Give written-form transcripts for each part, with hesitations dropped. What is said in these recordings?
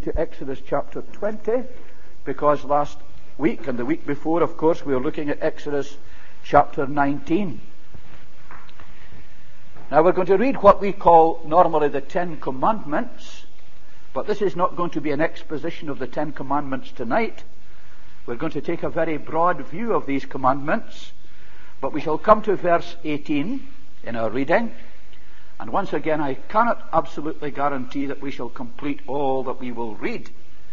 to Exodus chapter 20, because last week and the week before, of course, we were looking at Exodus chapter 19. Now we're going to read what we call normally the Ten Commandments, but this is not going to be an exposition of the Ten Commandments tonight. We're going to take a very broad view of these commandments, but we shall come to verse 18 in our reading. And once again, I cannot absolutely guarantee that we shall complete all that we will read.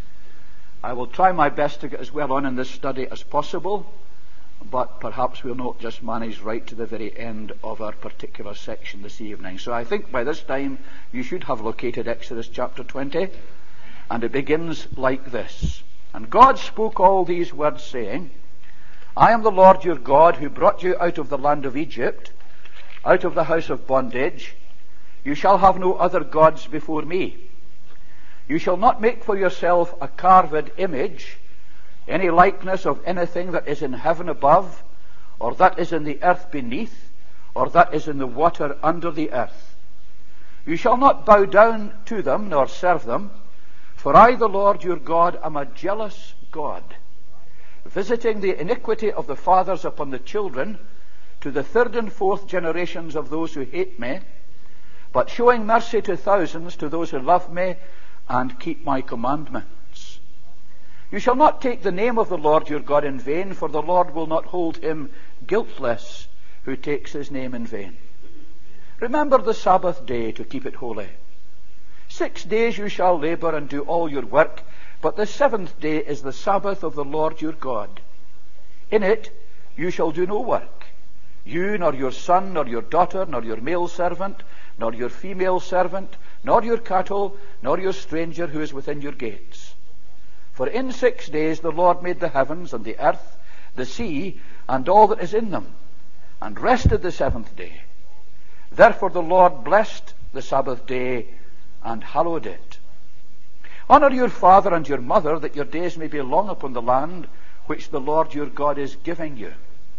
I will try my best to get as well on in this study as possible, but perhaps we'll not just manage right to the very end of our particular section this evening. So I think by this time you should have located Exodus chapter 20, and it begins like this. And God spoke all these words, saying, I am the Lord your God, who brought you out of the land of Egypt, out of the house of bondage. You shall have no other gods before me. You shall not make for yourself a carved image, any likeness of anything that is in heaven above, or that is in the earth beneath, or that is in the water under the earth. You shall not bow down to them, nor serve them, for I, the Lord your God, am a jealous God, visiting the iniquity of the fathers upon the children, to the third and fourth generations of those who hate me, but showing mercy to thousands, to those who love me and keep my commandments. You shall not take the name of the Lord your God in vain, for the Lord will not hold him guiltless who takes his name in vain. Remember the Sabbath day to keep it holy. 6 days you shall labor and do all your work, but the seventh day is the Sabbath of the Lord your God. In it you shall do no work, you, nor your son, nor your daughter, nor your male servant, nor your female servant, nor your cattle, nor your stranger who is within your gates. For in 6 days the Lord made the heavens and the earth, the sea, and all that is in them, and rested the seventh day. Therefore the Lord blessed the Sabbath day and hallowed it. Honor your father and your mother, that your days may be long upon the land which the Lord your God is giving you.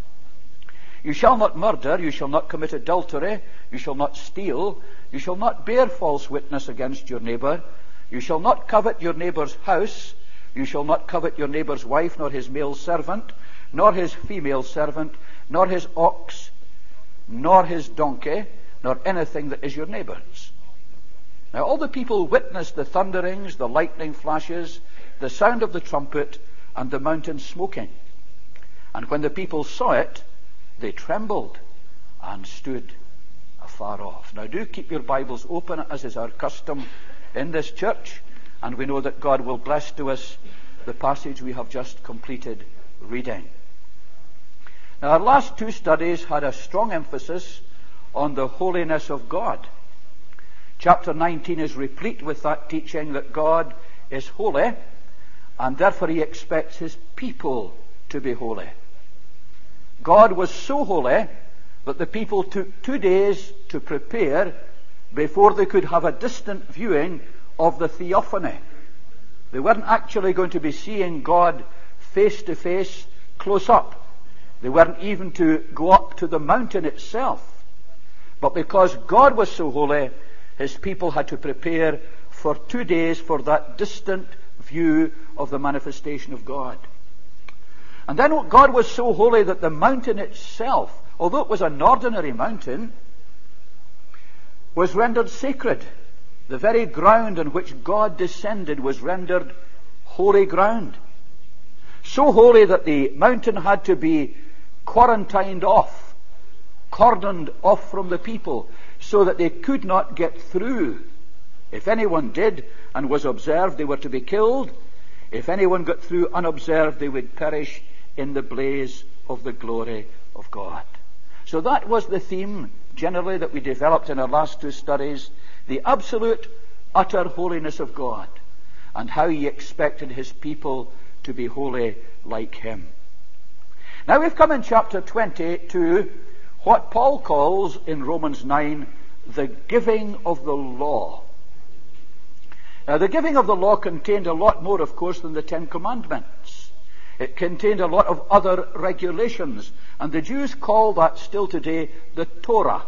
You shall not murder, you shall not commit adultery, you shall not steal, you shall not bear false witness against your neighbor, you shall not covet your neighbor's house, you shall not covet your neighbor's wife, nor his male servant, nor his female servant, nor his ox, nor his donkey, nor anything that is your neighbor's. Now all the people witnessed the thunderings, the lightning flashes, the sound of the trumpet, and the mountain smoking. And when the people saw it, they trembled and stood afar off. Now do keep your Bibles open, as is our custom in this church, and we know that God will bless to us the passage we have just completed reading. Now our last two studies had a strong emphasis on the holiness of God. Chapter 19 is replete with that teaching that God is holy, and therefore he expects his people to be holy. God was so holy that the people took 2 days to prepare before they could have a distant viewing of the theophany. They weren't actually going to be seeing God face to face, close up. They weren't even to go up to the mountain itself. But because God was so holy, his people had to prepare for 2 days for that distant view of the manifestation of God. And then God was so holy that the mountain itself, although it was an ordinary mountain, was rendered sacred. The very ground on which God descended was rendered holy ground. So holy that the mountain had to be quarantined off, cordoned off from the people, so that they could not get through. If anyone did and was observed, they were to be killed. If anyone got through unobserved, they would perish in the blaze of the glory of God. So that was the theme generally that we developed in our last two studies, the absolute, utter holiness of God, and how he expected his people to be holy like him. Now we've come in chapter 20 to what Paul calls in Romans 9 the giving of the law. Now the giving of the law contained a lot more, of course, than the Ten Commandments. It contained a lot of other regulations, and the Jews call that still today the Torah.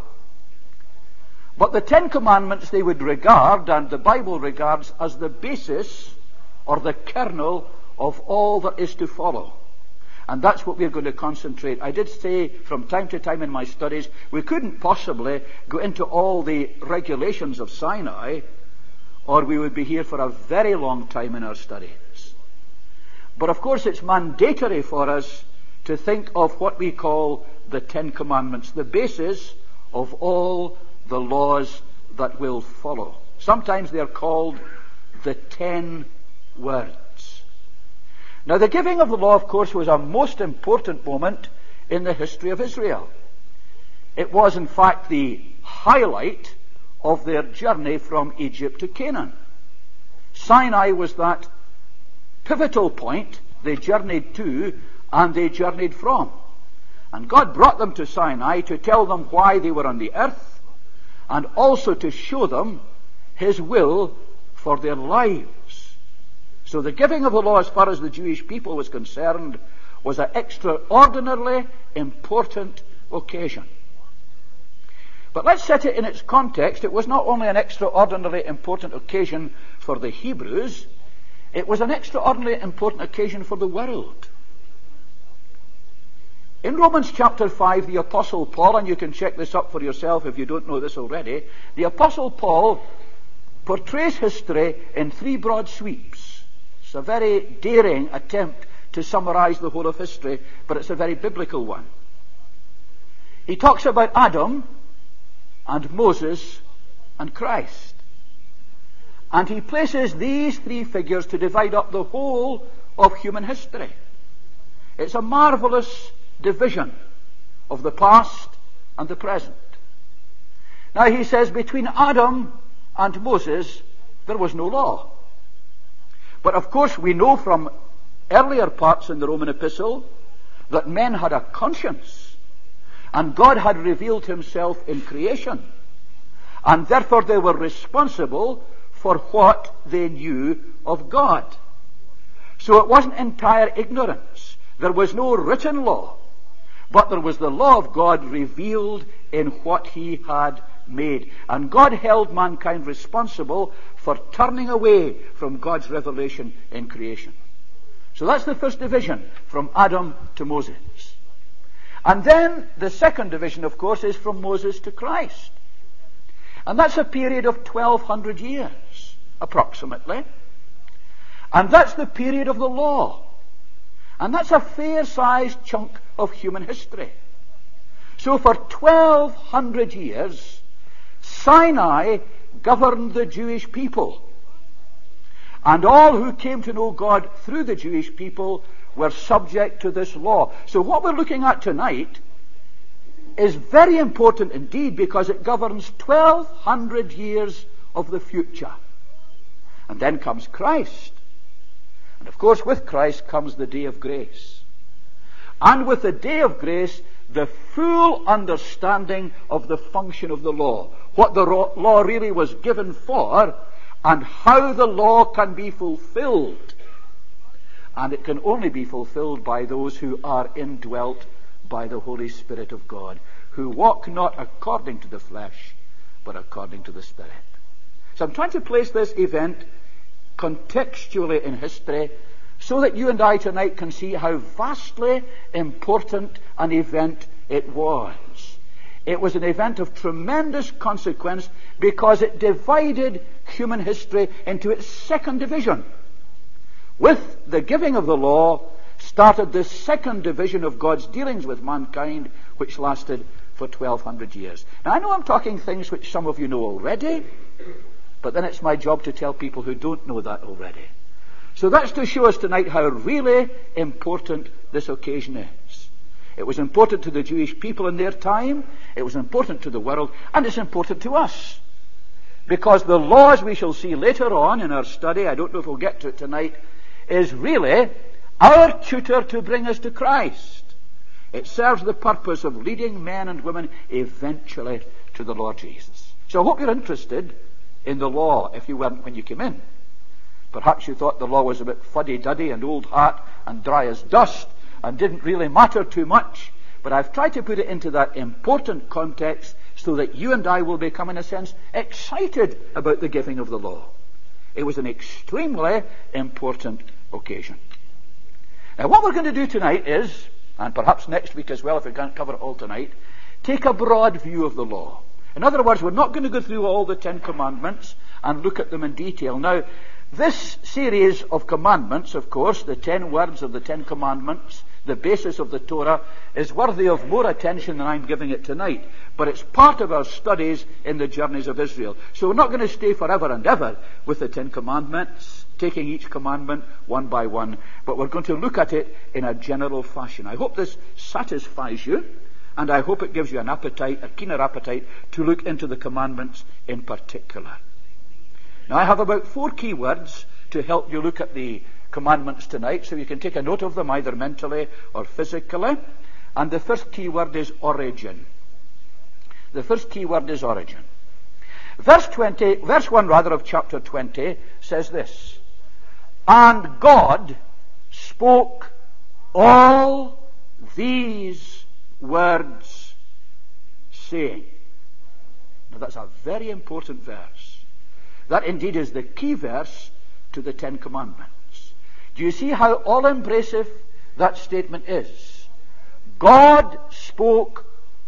But the Ten Commandments they would regard, and the Bible regards, as the basis or the kernel of all that is to follow. And that's what we're going to concentrate. I did say from time to time in my studies, we couldn't possibly go into all the regulations of Sinai, or we would be here for a very long time in our studies. But of course it's mandatory for us to think of what we call the Ten Commandments, the basis of all the laws that will follow. Sometimes they're called the 10 words. Now, the giving of the law, of course, was a most important moment in the history of Israel. It was, in fact, the highlight of their journey from Egypt to Canaan. Sinai was that pivotal point they journeyed to and they journeyed from. And God brought them to Sinai to tell them why they were on the earth and also to show them His will for their lives. So the giving of the law, as far as the Jewish people was concerned, was an extraordinarily important occasion. But let's set it in its context. It was not only an extraordinarily important occasion for the Hebrews, it was an extraordinarily important occasion for the world. In Romans chapter 5, the Apostle Paul, and you can check this up for yourself if you don't know this already, the Apostle Paul portrays history in three broad sweeps. It's a very daring attempt to summarize the whole of history, but it's a very biblical one. He talks about Adam and Moses and Christ. And he places these three figures to divide up the whole of human history. It's a marvelous division of the past and the present. Now he says between Adam and Moses there was no law. But of course we know from earlier parts in the Roman epistle that men had a conscience, and God had revealed Himself in creation, and therefore they were responsible for what they knew of God. So it wasn't entire ignorance. There was no written law, but there was the law of God revealed in what He had made. And God held mankind responsible for turning away from God's revelation in creation. So that's the first division, from Adam to Moses. And then the second division, of course, is from Moses to Christ. And that's a period of 1,200 years, approximately. And that's the period of the law. And that's a fair-sized chunk of human history. So for 1,200 years, Sinai governed the Jewish people. And all who came to know God through the Jewish people were subject to this law. So what we're looking at tonight is very important indeed, because it governs 1,200 years of the future. And then comes Christ. And of course with Christ comes the day of grace. And with the day of grace, the full understanding of the function of the law. What the law really was given for, and how the law can be fulfilled. And it can only be fulfilled by those who are indwelt by the Holy Spirit of God, who walk not according to the flesh, but according to the Spirit. So I'm trying to place this event contextually in history, so that you and I tonight can see how vastly important an event it was. It was an event of tremendous consequence because it divided human history into its second division. With the giving of the law started the second division of God's dealings with mankind, which lasted for 1,200 years. Now I know I'm talking things which some of you know already, but then it's my job to tell people who don't know that already. So that's to show us tonight how really important this occasion is. It was important to the Jewish people in their time, it was important to the world, and it's important to us. Because the law, as we shall see later on in our study, I don't know if we'll get to it tonight, is really our tutor to bring us to Christ. It serves the purpose of leading men and women eventually to the Lord Jesus. So I hope you're interested in the law, if you weren't when you came in. Perhaps you thought the law was a bit fuddy-duddy and old hat and dry as dust and didn't really matter too much. But I've tried to put it into that important context so that you and I will become, in a sense, excited about the giving of the law. It was an extremely important occasion. Now, what we're going to do tonight is, and perhaps next week as well if we can't cover it all tonight, take a broad view of the law. In other words, we're not going to go through all the 10 commandments and look at them in detail. Now, this series of commandments, of course, the 10 words of the 10 commandments, the basis of the Torah, is worthy of more attention than I'm giving it tonight. But it's part of our studies in the journeys of Israel. So we're not going to stay forever and ever with the 10 commandments, taking each commandment one by one. But we're going to look at it in a general fashion. I hope this satisfies you, and I hope it gives you an appetite, a keener appetite, to look into the commandments in particular. Now, I have about 4 key words to help you look at the commandments tonight, so you can take a note of them either mentally or physically. And the first key word is origin. The first key word is origin. Verse 1 of chapter 20 says this: "And God spoke all these words, saying." Now that's a very important verse. That indeed is the key verse to the 10 commandments. Do you see how all-embracive that statement is? God spoke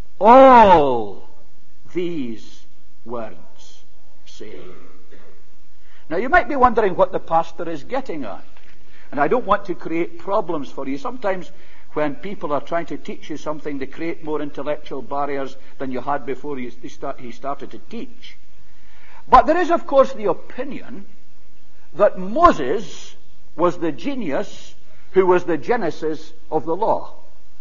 all these words, saying. Now you might be wondering what the pastor is getting at. And I don't want to create problems for you. Sometimes when people are trying to teach you something, they create more intellectual barriers than you had before he started to teach. But there is, of course, the opinion that Moses was the genius who was the genesis of the law.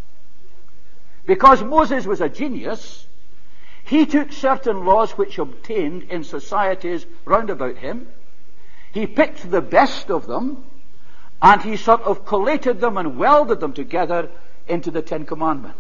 Because Moses was a genius, he took certain laws which obtained in societies round about him, he picked the best of them, and he sort of collated them and welded them together into the 10 Commandments.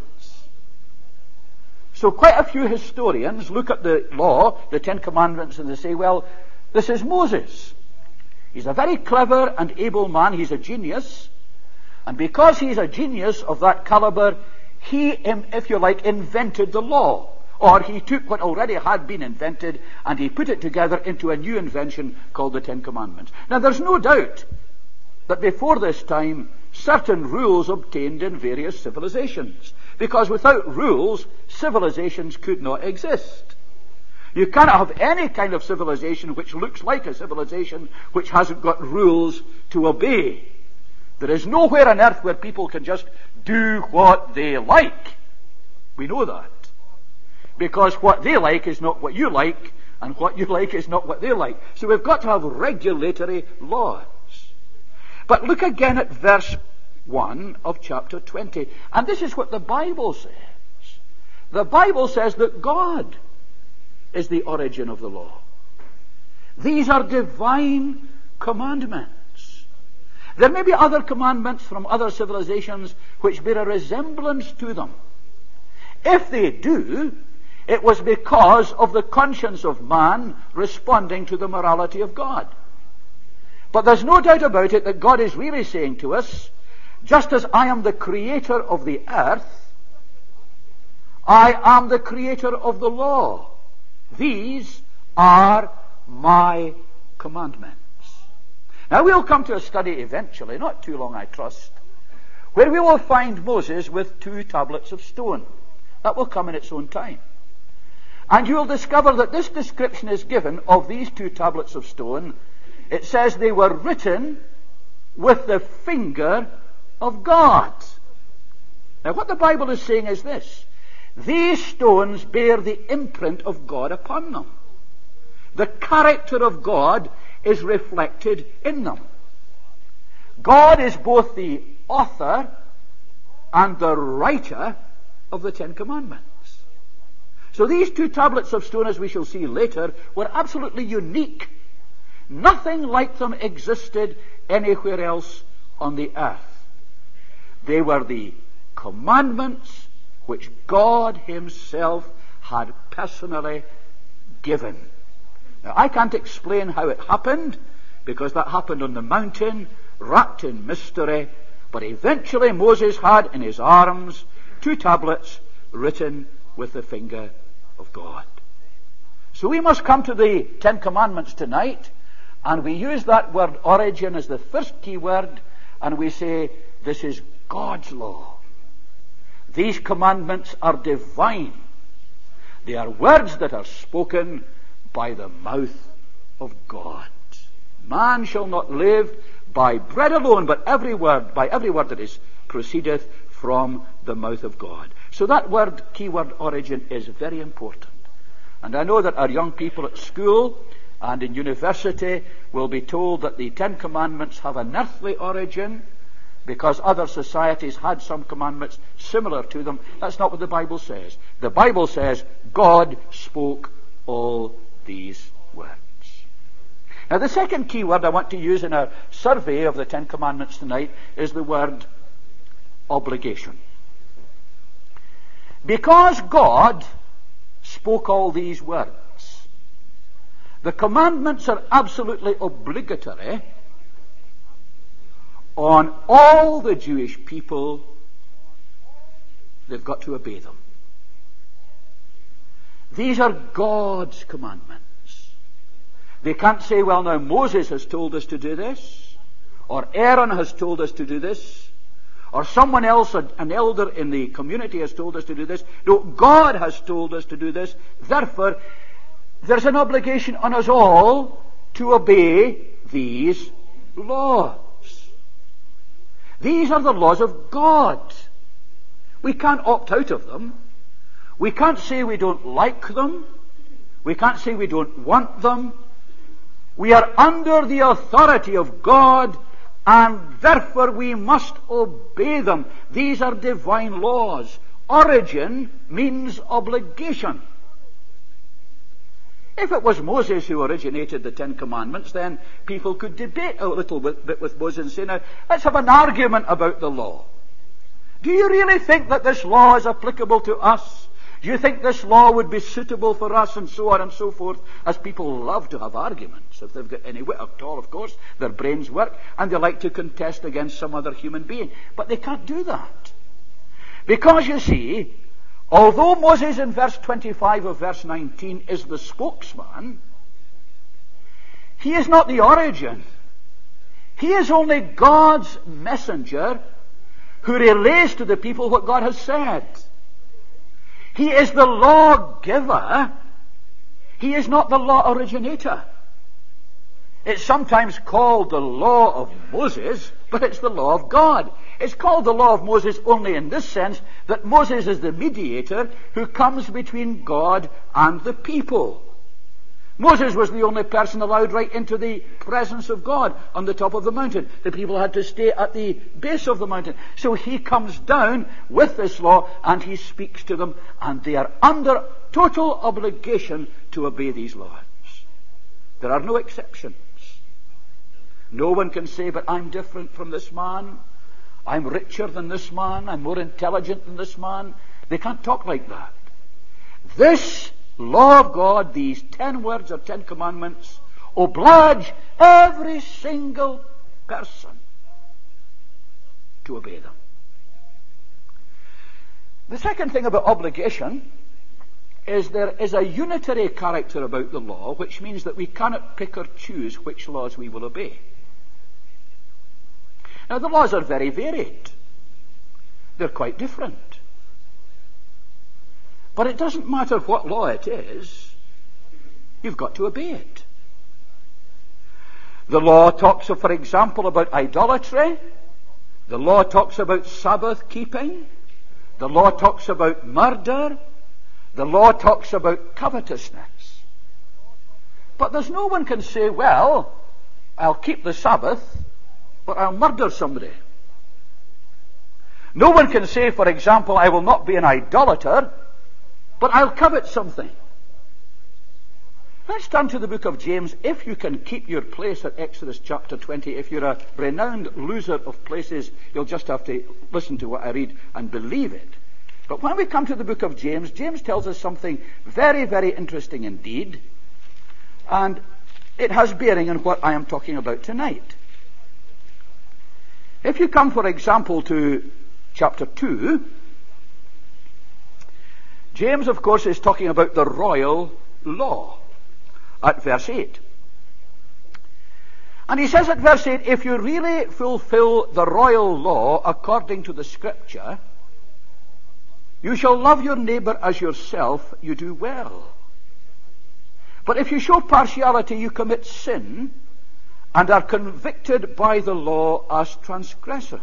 So quite a few historians look at the law, the 10 Commandments, and they say, well, this is Moses. He's a very clever and able man. He's a genius. And because he's a genius of that caliber, he, if you like, invented the law. Or he took what already had been invented and he put it together into a new invention called the 10 Commandments. Now there's no doubt that before this time, certain rules obtained in various civilizations. Because without rules, civilizations could not exist. You cannot have any kind of civilization which looks like a civilization which hasn't got rules to obey. There is nowhere on earth where people can just do what they like. We know that. Because what they like is not what you like, and what you like is not what they like. So we've got to have regulatory laws. But look again at verse 1 of chapter 20. And this is what the Bible says. The Bible says that God is the origin of the law. These are divine commandments. There may be other commandments from other civilizations which bear a resemblance to them. If they do, it was because of the conscience of man responding to the morality of God. But there's no doubt about it that God is really saying to us, just as I am the creator of the earth, I am the creator of the law. These are my commandments. Now we'll come to a study eventually, not too long I trust, where we will find Moses with 2 tablets of stone. That will come in its own time. And you will discover that this description is given of these 2 tablets of stone. It says they were written with the finger of God. Now what the Bible is saying is this: these stones bear the imprint of God upon them. The character of God is reflected in them. God is both the author and the writer of the 10 Commandments. So these 2 tablets of stone, as we shall see later, were absolutely unique. Nothing like them existed anywhere else on the earth. They were the commandments which God himself had personally given. Now, I can't explain how it happened, because that happened on the mountain, wrapped in mystery, but eventually Moses had in his arms 2 tablets written with the finger of God. So we must come to the 10 Commandments tonight And we use that word origin as the first key word, and we say, this is God's law. These commandments are divine. They are words that are spoken by the mouth of God. Man shall not live by bread alone, but by every word that is proceedeth from the mouth of God. So that word, keyword origin, is very important. And I know that our young people at school and in university will be told that the Ten Commandments have an earthly origin because other societies had some commandments similar to them. That's not what the Bible says. The Bible says God spoke all these words. Now, the second key word I want to use in our survey of the Ten Commandments tonight is the word obligation. Because God spoke all these words, the commandments are absolutely obligatory on all the Jewish people. They've got to obey them. These are God's commandments. They can't say, well, now Moses has told us to do this, or Aaron has told us to do this, or someone else, an elder in the community has told us to do this. No, God has told us to do this. Therefore, there's an obligation on us all to obey these laws. These are the laws of God. We can't opt out of them. We can't say we don't like them. We can't say we don't want them. We are under the authority of God, and therefore we must obey them. These are divine laws. Origin means obligation. If it was Moses who originated the Ten Commandments, then people could debate a little bit with Moses and say, now, let's have an argument about the law. Do you really think that this law is applicable to us? Do you think this law would be suitable for us, and so on and so forth? As people love to have arguments. If they've got any wit at all, of course, their brains work, and they like to contest against some other human being. But they can't do that. Because, you see, although Moses in verse 25 of verse 19 is the spokesman, he is not the origin. He is only God's messenger who relays to the people what God has said. He is the lawgiver. He is not the law originator. It's sometimes called the law of Moses, but it's the law of God. It's called the law of Moses only in this sense, that Moses is the mediator who comes between God and the people. Moses was the only person allowed right into the presence of God on the top of the mountain. The people had to stay at the base of the mountain. So he comes down with this law and he speaks to them, and they are under total obligation to obey these laws. There are no exceptions. No one can say, but I'm different from this man. I'm richer than this man. I'm more intelligent than this man. They can't talk like that. This law of God, these 10 words or 10 commandments, oblige every single person to obey them. The second thing about obligation is there is a unitary character about the law, which means that we cannot pick or choose which laws we will obey. Now, the laws are very varied. They're quite different. But it doesn't matter what law it is, you've got to obey it. The law talks, for example, about idolatry. The law talks about Sabbath keeping. The law talks about murder. The law talks about covetousness. But there's no one can say, well, I'll keep the Sabbath, but I'll murder somebody. No one can say, for example, I will not be an idolater, but I'll covet something. Let's turn to the book of James. If you can keep your place at Exodus chapter 20, if you're a renowned loser of places, you'll just have to listen to what I read and believe it. But when we come to the book of James, James tells us something very, very interesting indeed. And it has bearing on what I am talking about tonight. If you come, for example, to chapter 2, James, of course, is talking about the royal law at verse 8. And he says at verse 8, if you really fulfill the royal law according to the Scripture, you shall love your neighbor as yourself, you do well. But if you show partiality, you commit sin and are convicted by the law as transgressors.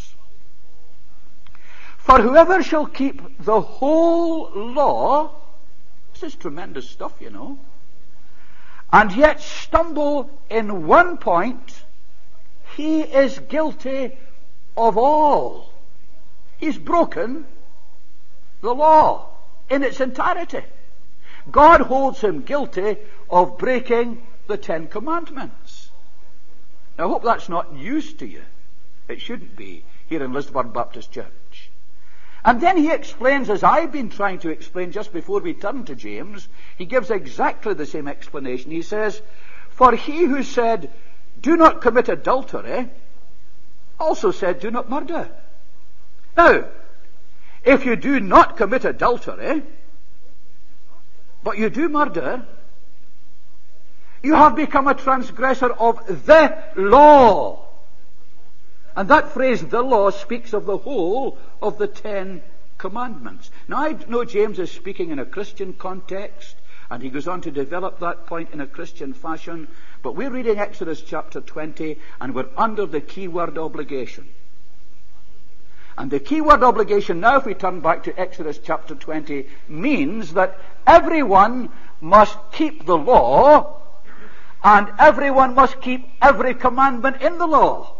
For whoever shall keep the whole law, this is tremendous stuff, you know, and yet stumble in one point, he is guilty of all. He's broken the law in its entirety. God holds him guilty of breaking the 10 Commandments. Now, I hope that's not news to you. It shouldn't be here in Lisburn Baptist Church. And then he explains, as I've been trying to explain just before we turn to James, he gives exactly the same explanation. He says, for he who said, do not commit adultery, also said, do not murder. Now, if you do not commit adultery, but you do murder, you have become a transgressor of the law. And that phrase, the law, speaks of the whole of the 10 Commandments. Now, I know James is speaking in a Christian context, and he goes on to develop that point in a Christian fashion, but we're reading Exodus chapter 20, and we're under the key word obligation. And the key word obligation, now if we turn back to Exodus chapter 20, means that everyone must keep the law, and everyone must keep every commandment in the law.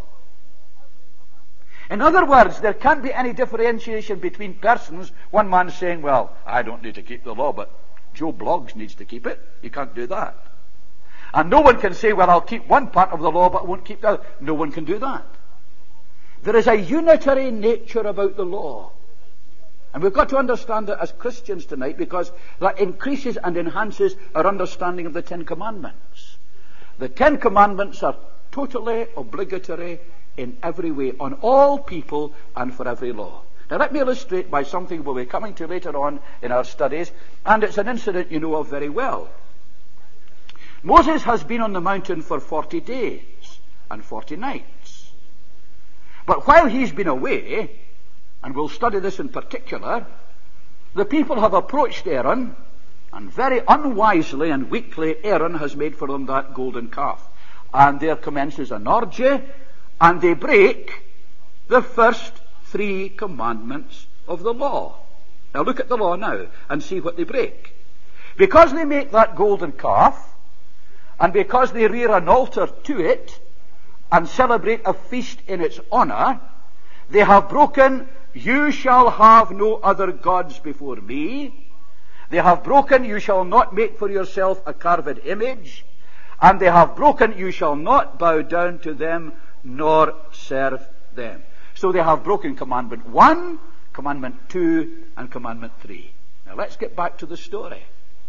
In other words, there can't be any differentiation between persons. One man saying, well, I don't need to keep the law, but Joe Bloggs needs to keep it. You can't do that. And no one can say, well, I'll keep one part of the law, but I won't keep the other. No one can do that. There is a unitary nature about the law. And we've got to understand that as Christians tonight, because that increases and enhances our understanding of the 10 Commandments. The 10 Commandments are totally obligatory in every way, on all people and for every law. Now let me illustrate by something we'll be coming to later on in our studies, and it's an incident you know of very well. Moses has been on the mountain for 40 days and 40 nights. But while he's been away, and we'll study this in particular, the people have approached Aaron, and very unwisely and weakly Aaron has made for them that golden calf. And there commences an orgy, and they break the first 3 commandments of the law. Now look at the law now and see what they break. Because they make that golden calf, and because they rear an altar to it, and celebrate a feast in its honor, they have broken, you shall have no other gods before me. They have broken, you shall not make for yourself a carved image. And they have broken, you shall not bow down to them nor serve them. So they have broken commandment 1, commandment 2, and commandment 3. Now let's get back to the story.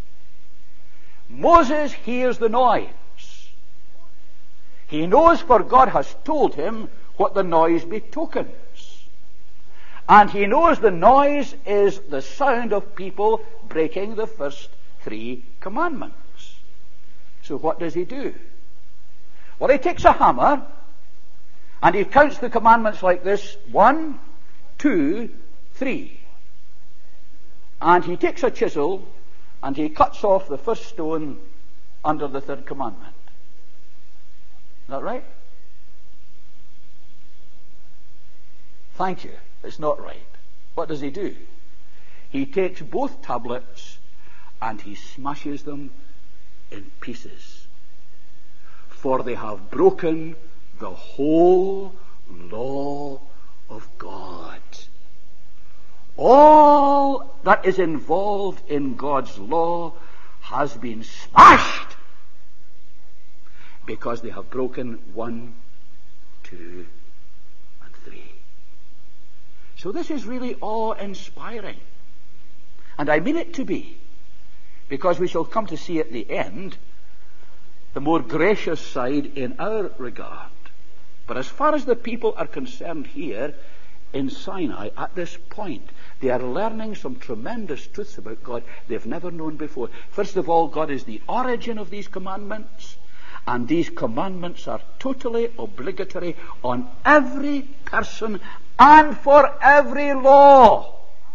Moses hears the noise. He knows, for God has told him what the noise betokens. And he knows the noise is the sound of people breaking the first 3 commandments. So what does he do? Well, he takes a hammer, and he counts the commandments like this: 1, 2, 3. And he takes a chisel, and he cuts off the first stone under the 3rd commandment. Is that right? Thank you. It's not right. What does he do? He takes both tablets and he smashes them in pieces. For they have broken the whole law of God. All that is involved in God's law has been smashed because they have broken 1, 2, and 3. So this is really awe-inspiring. And I mean it to be, because we shall come to see at the end the more gracious side in our regard. But as far as the people are concerned here in Sinai, at this point, they are learning some tremendous truths about God they've never known before. First of all, God is the origin of these commandments. And these commandments are totally obligatory on every person and for every law.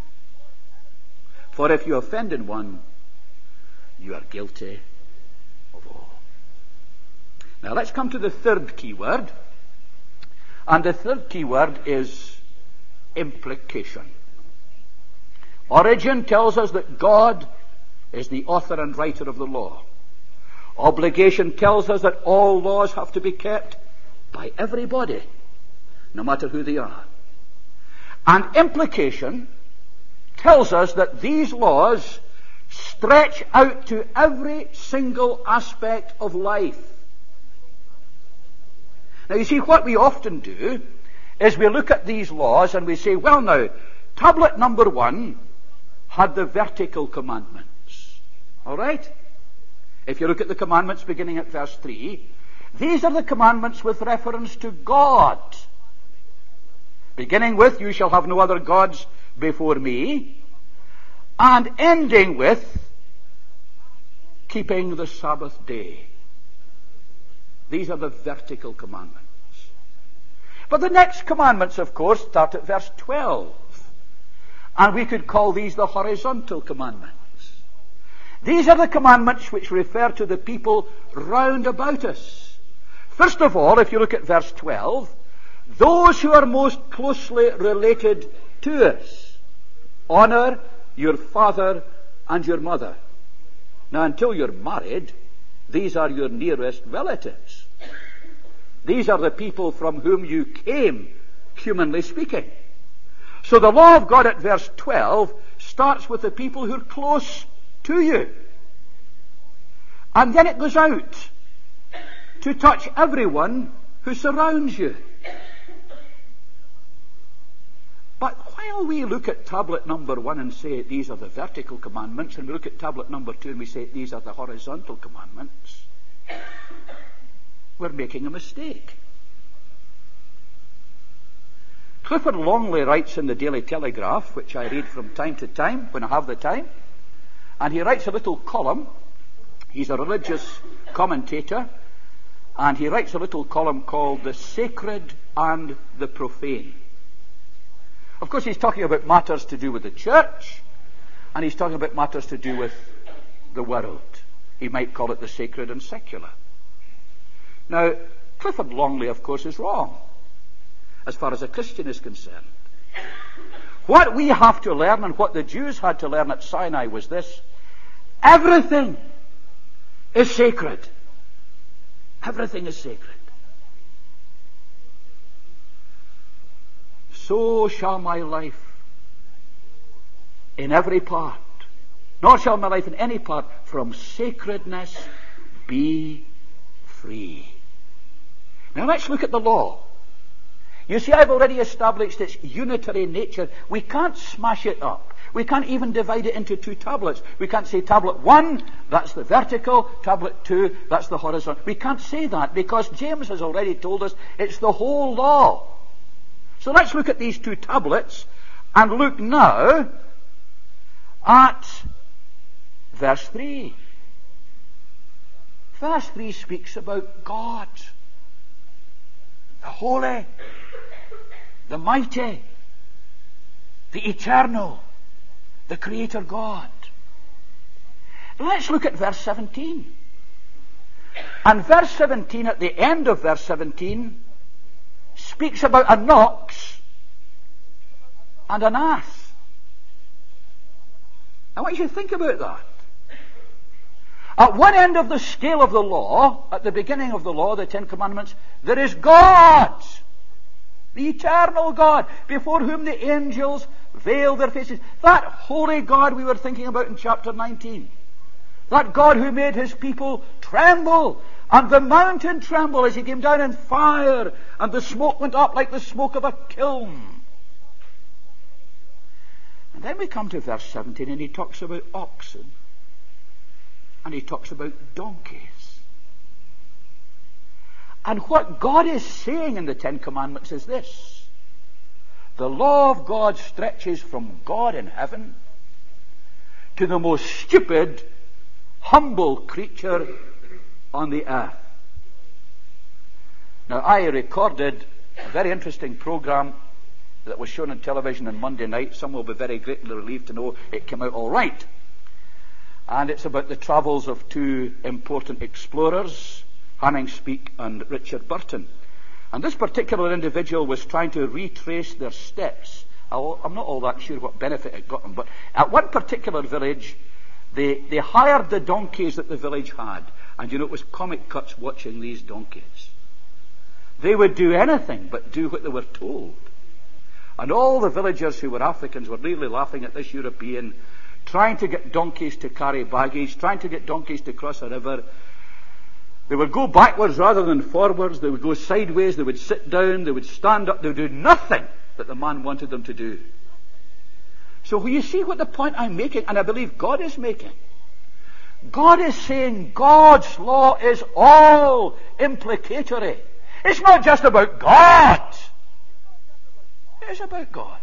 For if you offend in one, you are guilty of all. Now let's come to the third key word. And the third key word is implication. Origen tells us that God is the author and writer of the law. Obligation tells us that all laws have to be kept by everybody, no matter who they are. And implication tells us that these laws stretch out to every single aspect of life. Now you see, what we often do is we look at these laws and we say, well now, tablet number 1 had the vertical commandments. All right? If you look at the commandments beginning at verse 3, these are the commandments with reference to God. Beginning with, you shall have no other gods before me, and ending with, keeping the Sabbath day. These are the vertical commandments. But the next commandments, of course, start at verse 12. And we could call these the horizontal commandments. These are the commandments which refer to the people round about us. First of all, if you look at verse 12, those who are most closely related to us. Honor your father and your mother. Now, until you're married, these are your nearest relatives. These are the people from whom you came, humanly speaking. So the law of God at verse 12 starts with the people who are close to you. And then it goes out to touch everyone who surrounds you. But while we look at tablet number 1 and say these are the vertical commandments, and we look at tablet number 2 and we say these are the horizontal commandments, we're making a mistake. Clifford Longley writes in the Daily Telegraph, which I read from time to time when I have the time, and he writes a little column. He's a religious commentator, and he writes a little column called The Sacred and the Profane. Of course, he's talking about matters to do with the church, and he's talking about matters to do with the world. He might call it the sacred and secular. Now, Clifford Longley, of course, is wrong, as far as a Christian is concerned. What we have to learn, and what the Jews had to learn at Sinai, was this: everything is sacred. Everything is sacred. So shall my life in every part, nor shall my life in any part from sacredness be free. Now let's look at the law. You see, I've already established its unitary nature. We can't smash it up. We can't even divide it into 2 tablets. We can't say tablet 1, that's the vertical, tablet 2, that's the horizontal. We can't say that because James has already told us it's the whole law. So let's look at these 2 tablets and look now at verse 3. Verse 3 speaks about God, the holy, the mighty, the eternal, the Creator God. Let's look at verse 17. And verse 17, at the end of verse 17, speaks about an ox and an ass. I want you to think about that. At one end of the scale of the law, at the beginning of the law, the 10 Commandments, there is God, the eternal God, before whom the angels veil their faces. That holy God we were thinking about in chapter 19. That God who made his people tremble, and the mountain tremble as he came down in fire, and the smoke went up like the smoke of a kiln. And then we come to verse 17, and he talks about oxen, and he talks about donkeys. And what God is saying in the 10 Commandments is this: the law of God stretches from God in heaven to the most stupid, humble creature on the earth. Now, I recorded a very interesting program that was shown on television on Monday night. Some will be very greatly relieved to know it came out all right. And it's about the travels of two important explorers, Hanning Speke and Richard Burton. And this particular individual was trying to retrace their steps. I'm not all that sure what benefit it got them, but at one particular village, they hired the donkeys that the village had. And it was comic cuts watching these donkeys. They would do anything but do what they were told. And all the villagers who were Africans were really laughing at this European, trying to get donkeys to carry baggage, trying to get donkeys to cross a river. They would go backwards rather than forwards. They would go sideways. They would sit down. They would stand up. They would do nothing that the man wanted them to do. So you see what the point I'm making, and I believe God is making. God is saying God's law is all implicatory. It's not just about God. It is about God.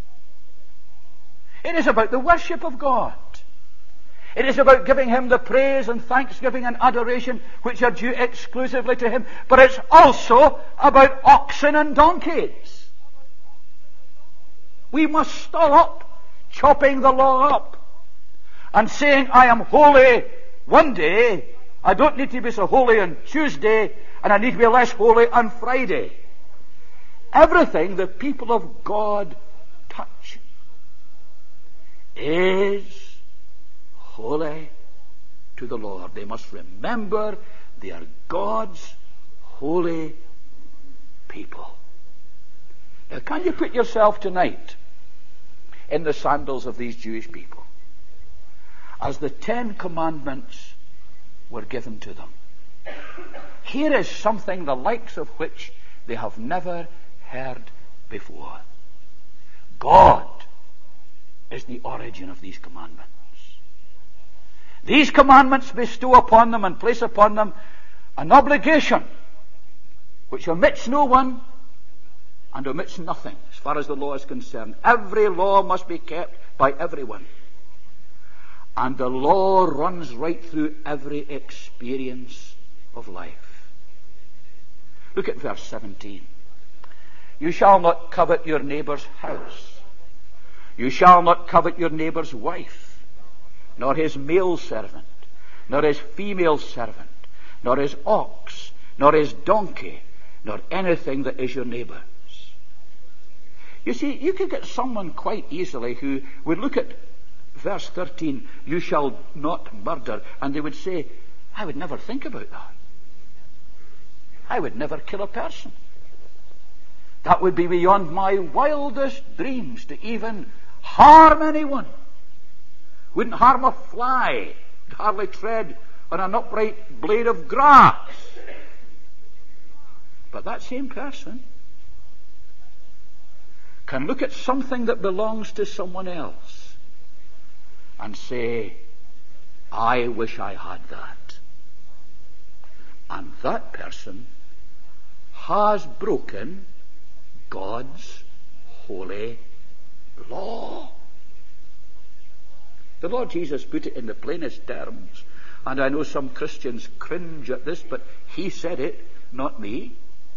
It is about the worship of God. It is about giving Him the praise and thanksgiving and adoration which are due exclusively to Him. But it's also about oxen and donkeys. We must stop chopping the law up and saying, I am holy one day, I don't need to be so holy on Tuesday, and I need to be less holy on Friday. Everything the people of God touch is holy to the Lord. They must remember they are God's holy people. Now, can you put yourself tonight in the sandals of these Jewish people as the 10 Commandments were given to them? Here is something the likes of which they have never heard before. God is the origin of these commandments. These commandments bestow upon them and place upon them an obligation which omits no one and omits nothing as far as the law is concerned. Every law must be kept by everyone. And the law runs right through every experience of life. Look at verse 17. You shall not covet your neighbor's house. You shall not covet your neighbor's wife, nor his male servant, nor his female servant, nor his ox, nor his donkey, nor anything that is your neighbor's. You see, you could get someone quite easily who would look at verse 13, you shall not murder, and they would say, I would never think about that. I would never kill a person. That would be beyond my wildest dreams to even harm anyone. Wouldn't harm a fly. Would hardly tread on an upright blade of grass. But that same person can look at something that belongs to someone else and say, I wish I had that. And that person has broken God's holy law. The Lord Jesus put it in the plainest terms, and I know some Christians cringe at this, but He said it, not me.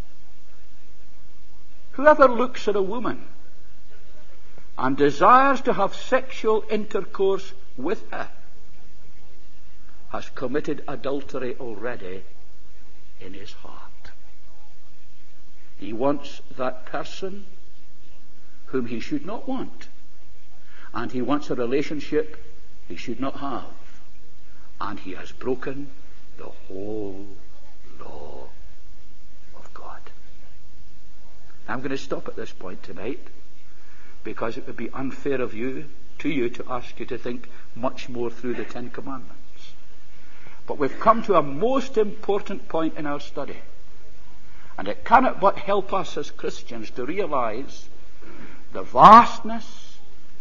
Whoever looks at a woman and desires to have sexual intercourse with her has committed adultery already in his heart. He wants that person whom he should not want, and he wants a relationship he should not have, and he has broken the whole law of God. I'm going to stop at this point tonight, because it would be unfair of you to ask you to think much more through the 10 Commandments. But we've come to a most important point in our study, and it cannot but help us as Christians to realize the vastness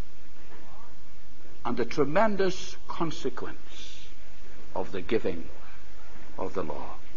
and the tremendous consequence of the giving of the law.